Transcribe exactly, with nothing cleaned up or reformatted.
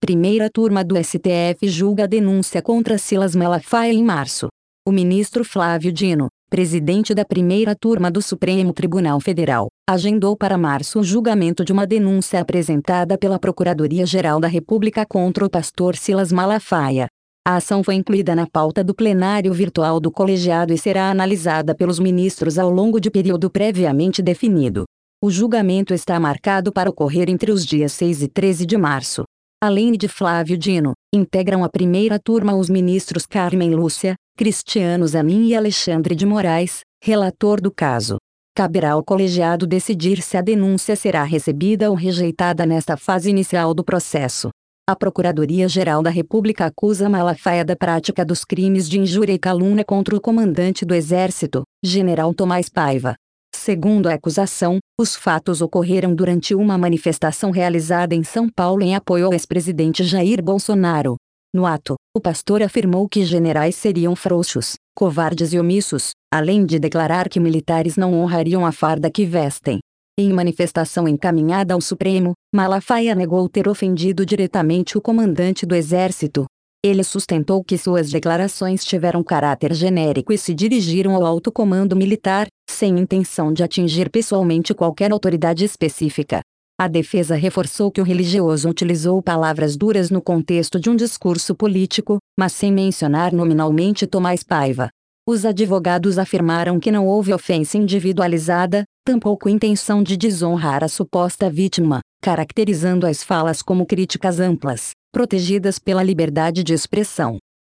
Primeira turma do S T F julga a denúncia contra Silas Malafaia em março. O ministro Flávio Dino, presidente da primeira turma do Supremo Tribunal Federal, agendou para março o julgamento de uma denúncia apresentada pela Procuradoria-Geral da República contra o pastor Silas Malafaia. A ação foi incluída na pauta do plenário virtual do colegiado e será analisada pelos ministros ao longo de período previamente definido. O julgamento está marcado para ocorrer entre os dias seis e treze de março. Além de Flávio Dino, integram a primeira turma os ministros Carmen Lúcia, Cristiano Zanin e Alexandre de Moraes, relator do caso. Caberá ao colegiado decidir se a denúncia será recebida ou rejeitada nesta fase inicial do processo. A Procuradoria-Geral da República acusa Malafaia da prática dos crimes de injúria e calúnia contra o comandante do Exército, General Tomás Paiva. Segundo a acusação, os fatos ocorreram durante uma manifestação realizada em São Paulo em apoio ao ex-presidente Jair Bolsonaro. No ato, o pastor afirmou que generais seriam frouxos, covardes e omissos, além de declarar que militares não honrariam a farda que vestem. Em manifestação encaminhada ao Supremo, Malafaia negou ter ofendido diretamente o comandante do Exército. Ele sustentou que suas declarações tiveram caráter genérico e se dirigiram ao alto comando militar, sem intenção de atingir pessoalmente qualquer autoridade específica. A defesa reforçou que o religioso utilizou palavras duras no contexto de um discurso político, mas sem mencionar nominalmente Tomás Paiva. Os advogados afirmaram que não houve ofensa individualizada, tampouco intenção de desonrar a suposta vítima, caracterizando as falas como críticas amplas, protegidas pela liberdade de expressão.